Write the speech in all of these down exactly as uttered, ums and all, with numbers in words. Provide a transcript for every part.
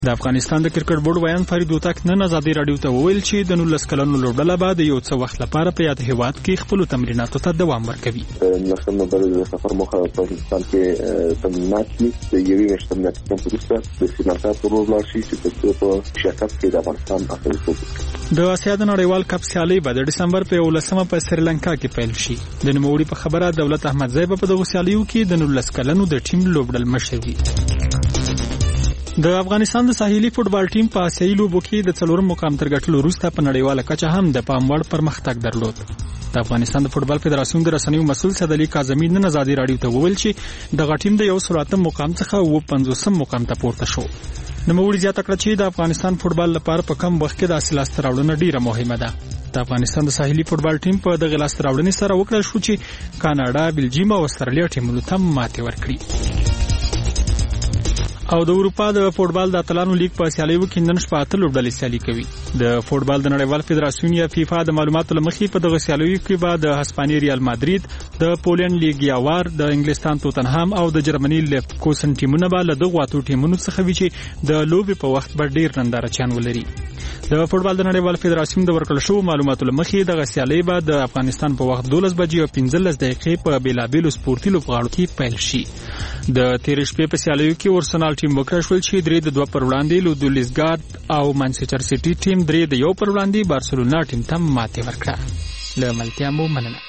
د افغانستان د کرکټ بورډ ویان فرید وتک نن ازادي رادیو ته وویل چې د نولس کلنو لوبډله به د یو څه وخت لپاره په یاد هیواد کې خپل تمریناتو ته دوام ورکوي. نسل نوبل د سفر مخه په افغانستان کې تمرینات دي د یوې میاشتې تمرینات کوم پروسه د سیمانتا پر ورلار شي چې په شرکت کې د افغانستان اصلي توپ د آسیا د نړیوال کپ سیالي به د ډسمبر په یولسمه په سریلانکا کې پیل شي. د نوموړي په خبره دولت احمدزی په دغه سیالیو کې د نولس کلنو د ټیم لوبډل مشر وي. د افغانستان د ساحلي فوتبال ټیم په آسیایي لوبو کې د څلورم مقام تر ګټلو وروسته په نړیواله کچه هم د پام وړ پرمختګ درلود. د افغانستان د فوتبال فدراسیون د رسنیو مسؤل سعدالي کاظمي نن ازادي رادیو ته وویل چې دغه ټیم د یو سل اتم مقام څخه اووه پنځوسم مقام ته پورته شو. نوموړي زیاته کړه چې د افغانستان فوتبال لپاره په کم وخت کې د حاصل لاسته راوړنه ډیره مهمه ده. د افغانستان د ساحلي فوتبال ټیم په دغه لاسته راوړنې سره وکړل شو چې کاناډا، بلجیم او استرالیا ټیمونو ته ماتې ورکړي. او د اروپا د فوتبال د اتلانو لیگ په سیالیو کې نن شپه اته لوبډلې سیالي کوي. د فوتبال د نړیوال فدراسیون یا فیفا د معلوماتو لمخې په دغه سیالیو کې به د هسپانیې ریال مادرید، د پولند لیګیا وار، د انګلستان توتنهام او د جرمني لیفکوسن ټیمونه به له دغه اتو ټیمونو څخه وي چې د لوبې په وخت به ډیر نندارچیان ولري. د فوتبال د نړیوال فدراسیون د ورکړل شوو معلوماتو لمخې دغه سیالي به د افغانستان په وخت دولس بجې او پنځلس دقیقې په بیلابیلو سپورتي لوبغاړو کې پیل شي. د تیرې شپې په سیالیو کې ورسنال ټیم وکړل شول چې درې د دوه پر وړاندې لودولیزګارد او مانچستر سیټي ټیم درې د یو پر وړاندې بارسلونا ټیم ته ماتې ورکړه. له ملتیا مو مننه.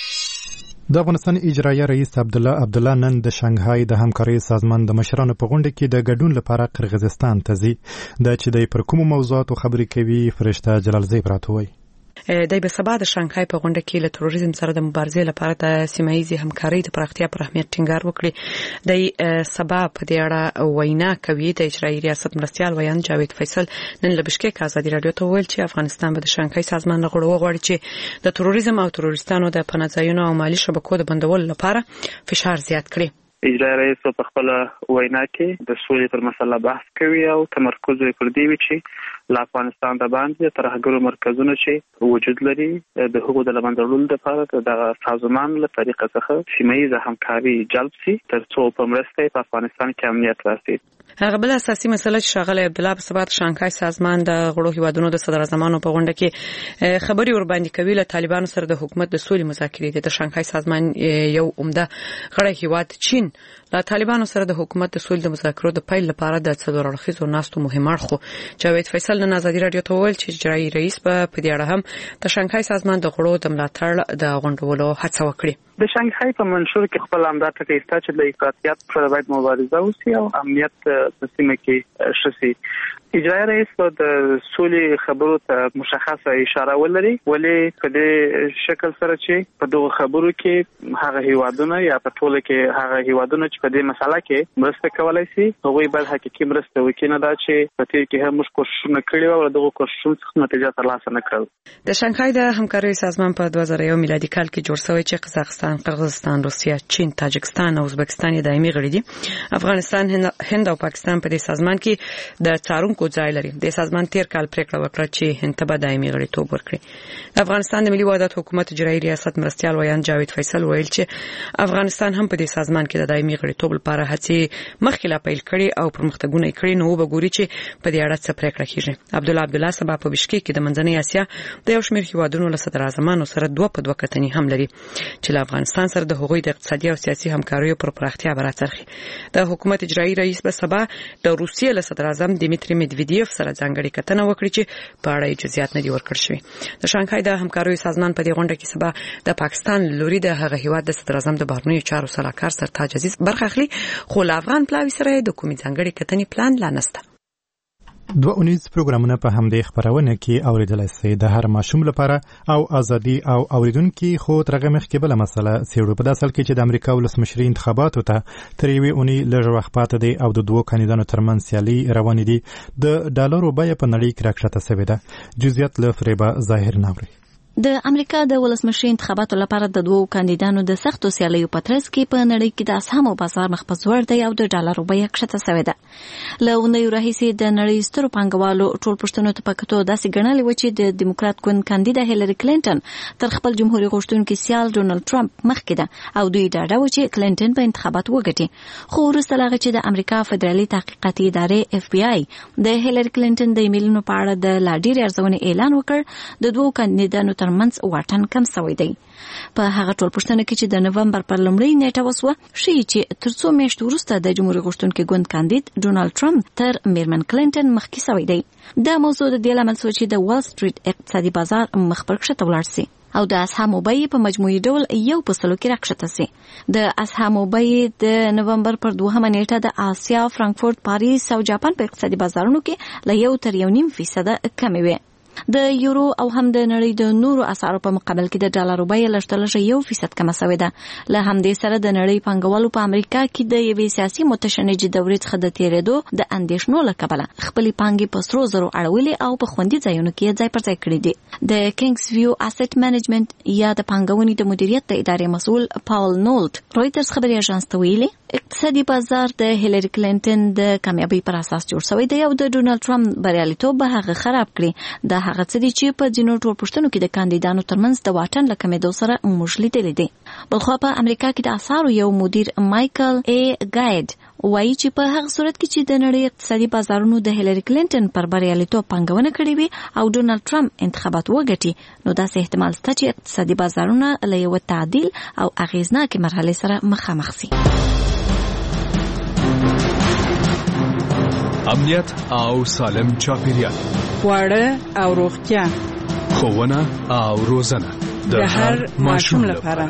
د افغانستان اجرایه رئیس عبدالله عبدالله نن د شانګهای د همکارۍ سازمان د مشرانو په غونډه کې د ګډون لپاره قرغیزستان ته ځي. دا چې د پر کومو موضوعاتو خبرې کوي فرشته جلالزی راته وایي. د به سبا د شانګهای په غونډه کې له تروریزم سره د مبارزې لپاره د سیمایي همکارۍ د پراختیا پر اهمیت ټینګار وکړي. د سبا په دې اړه وینا کوي د اجرایي ریاست مرستیال ویان جاوید فیصل نن له بشکیک ازادي رادیو ته ویل چې افغانستان به د شانګهای سازمان له غړو وغواړي چې د تروریزم او تروریستانو د پناهځایونو او مالی شبکو د بندولو لپاره فشار زیات کړي. اجرایي رئیس په خپل وینا کې د سولې پر مسله بحث کوي او تمرکز یې پر دې وی چې له افغانستان د باندې ترهګرو مرکزونو چې وجود لري د حقوقو د لمندړلو لپاره د سازمان له طریقه څخه سیمایي همکاري جلب شي ترڅو په مرسته په افغانستان کې امنیت راسي. هغه بل اساسي مسله چې شاغله عبدالله په سبا د شانګهای سازمان د غړو هیوادونو د صدر اعظمانو په غونډه کې خبري ور باندې کوي له طالبانو سره د حکومت د سولې مذاکرې د شانګهای سازمان یو عمده غړی هیواد چین له طالبانو سره د حکومت د سولې د مذاکرو د پیل لپاره د څلور اړخیزو ناستو مهم اړخ جاوید فیصل نن ازادي رادیو ته ویل چې اجرایي رئیس په دې اړه هم د شانګهای سازمان د غړو د ملاتړ د غونډولو هڅه وکړي. د شانګهای په منشور کې خپل امداد ټکی ستا چې د افراطیت سره باید مبارزه وشي او امنیت په سیمه کې شسي. اجرایي رئیس د سولې خبرو ته مشخصه اشاره ولري ولې په دې شکل سره چې په دغه خبرو کې هغه هیوادونه یا په ټوله کې هغه هیوادونه چې په دې مسله کې مرسته کولای شي هغوی باید حقیقي مرسته وکړي، نه دا چې په تیر کې هم موږ کوښښونه کړي او دغه کوښښونو څخه نتیجه ترلاسه نه کړل. د شانګهای د همکارۍ سازمان په دوه زره یو میلادي کال کې جوړ شوی چې قزاقستان، قرغیزستان، روسیه، چین، تاجکستان او ازبکستان دایمي غړي دي. افغانستان، هند او پاکستان په دې سازمان کې د څارونکو ځای لري. د سازمان تیر کال پریکړه وکړه چې هند ته دایمي غړیتوب ورکړي. د افغانستان د ملي وحدت حکومت اجرایي ریاست مرستیال ویان جاوید فیصل ویل چې افغانستان هم په دې سازمان کې د دایمي غړیتوب لپاره هڅې مخکې لا پیل کړي او پرمختګونه کړي، نو وګوري چې په دې اړه څه پریکړه کیږي. عبدالله عبدالله سبا په بشکیک کې د منځنۍ اسیا د یو شمېر هیوادونو له صدر اعظمانو سره دوه په دوه کتنې هم لري چې له افغانستان سره د هغوی د اقتصادي او سیاسي همکاریو پر پراختیا براترخي. د حکومت اجرایي رئیس به سبا د روسیې له صدر اعظم دیمیتری میدویدیف سره ځانګړي کتنه وکړي چې په اړه جزئیات نه دي ورکړل شوی. د شانګهای د همکاریو سازمان په دې غونډه کې سبا د پاکستان لوري د هغه هیواد د صدر اعظم د بهرنیو چارو سلاکار سرتاج عزیز برخه اخلي، خو له افغان پلاوي سره د کومې ځانګړي کتنې پلان لا نشته. دوه اونیز پروګرامونه په همدې خبرونه کې اوریدل شي د هر ماشوم لپاره او ازادي او اوریدونکو خو ترغه مخ کې بل مسله سیړو په داسل کې چې د امریکا ولسمشري انتخاباتو ته تر یوې اونۍ لږ وخت پاتې دی او د دوه کاندیدانو ترمنځ سیالي روانې دي. د ډالرو بیه په نړۍ کې راکښته شوې ده. جزئیات له فریبا ظاهر ناوړي. د امریکا د ولسمشر انتخاباتو لپاره د دوو کاندیدانو د سختو سیالیو په ترڅ کې په نړۍ کې د اسهامو بازار مخ په ځوړ دی او د ډالرو بیه کښته شوې ده. له اونیو راهیسې د نړۍ سترو پانګوالو ټول پوښتنو ته په کتو داسې ګڼلې و چې د دیموکرات ګوند کاندیده هیلری کلینټن تر خپل جمهوریت غوښتونکي سیال ډونالد ټرمپ مخکې ده او دوی ډاډه و چې کلینټن په انتخابات وګټي. خو وروسته له هغه چې د امریکا فدرالي تحقیقاتي ادارې اف بی آی د هیلری کلینټن د ایمیلونو په اړه د لا ډېرې ارزونې اعلان وکړ، د دوو کاندیدانو ترمنځ واټن کم شوی دی. په هغه ټول پوښتنه کې چې د نومبر پر لومړۍ نیټه وسوه، ښیي چې تر څو میاشتو وروسته د جمهوریت غوښتونکي ګوند کاندید ډونالد ټرمپ تر میرمن کلینټن مخکې شوی دی. دا موضوع د دې لامل شو چې د وال سټریټ اقتصادي بازار مخ پر کښته ولاړ سي او د اسهامو بیې په مجموعي ډول یو په سلو کې راکښته سي. د اسهامو بیې د نومبر پر دوهمه نیټه د آسیا، فرانکفورت، پاریس او جاپان په اقتصادي بازارونو کې له یو تر یو نیم فیصده کمې وې. د یورو او هم د نړۍ د نورو اسعارو په مقابل کې د ډالرو بیه لږ تر لږه یو فیصد کمه شوې ده. له همدې سره د نړۍ پانګوالو په امریکا کې د یوې سیاسي متشنجې دورې څخه د تېرېدو د اندېښنو له کبله خپلې پانګې په سرو زرو اړولې او په خوندي ځایونو کې ځای پر ځای کړي دي. د کینګز ویو اسټ مینجمنټ یا د پانګونې د مدیریت د ادارې مسؤل پاول نولټ رویټرز خبري اژانس ته ویلي اقتصادي بازار د هیلری کلینټن د کامیابی پر اساس جوړ شوی دی او د ډونالد ټرمپ بریالیتوب به هغه خراب کړي. د هغه څه دي چې په ځینو ټول پوښتنو کې د کاندیدانو ترمنځ د واټن له کمېدو سره موږ لیدلې دي. بلخوا په امریکا کې د اسعارو یو مدیر مایکل ای ګاید وایي چې په هغه صورت کې چې د نړۍ اقتصادي بازارونو د هیلری کلینټن پر بریالیتوب پانګونه کړې وي او ډونالد ټرمپ انتخابات وګټي، نو داسې احتمال شته چې اقتصادي بازارونه له یو تعدیل او اغیزناکې مرحلې سره مخامخ شي. امنیت او سالم چاپیریال، خواړه او روغتیا، ښوونه او روزنه د هر ماشوم لپاره.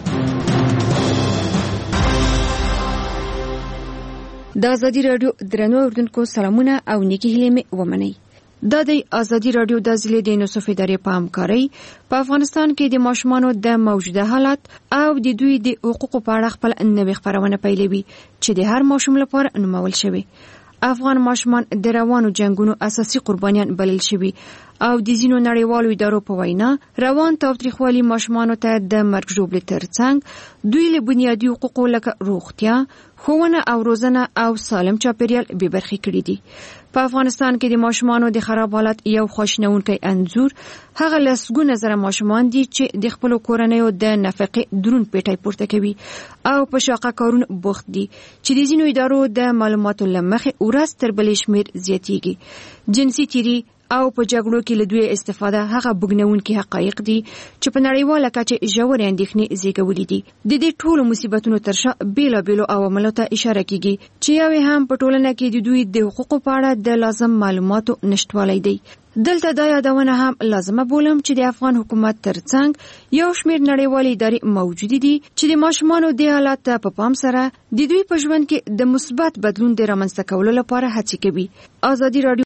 د ازادي رادیو درنو اوردونکو سلامونه او نیکی هیلې مې ومنئ. دا د ازادي رادیو د ضلع د نصف ادارې په همکارۍ په افغانستان کې د ماشومانو د موجوده حالت او د دوی د حقوقو په اړه خپل نوې خبرونه پیلوي چې د هر ماشوم لپاره نومول شوی. افغان ماشومان د روانو جنگونو اساسي قربانیان بلل شوي او د ځینو نړیوالو ادارو په وینا روان تاوتریخوالي ماشومانو ته د مرګ ژوبلې ترڅنګ دوی له بنیادي حقوقو لکه روغتیا، ښوونه او روزنه او سالم چاپیریال بې برخې کړي دي. په افغانستان کې د ماشومانو د خراب حالت یو خواشینونکی انځور هغه لسګونه زره ماشومان دي چې د خپل کورنیو د نفقې درون پیټی پورته کوي او په شاقه کارون بوخت دي چې د ځینو ادارو د معلوماتو لمخې ورځ تر بلې شمیر زیاتیږي. جنسي تیری او په جګړو کې له دوی استفاده هغه بګنونکي حقایق دي چې په نړیواله کچه ژورې اندېښنې زیږولې دي. د دې ټولو مصیبتونو تر شا بیلابیلو عواملو ته اشاره کیږي چې یو هم په ټولنه کې د دوی د حقوقو په اړه د لازم معلوماتو نشټوالی دی. دلته دا یادونه هم لازمه بولم چې د افغان حکومت ترڅنګ یو شمیر نړیوالې ادارې موجود دي چې د ماشومانو د حالت په پام سره د دوی په ژوند کې د مثبت بدلون د رامنځته کولو لپاره هڅې کوي. ازادي رادیو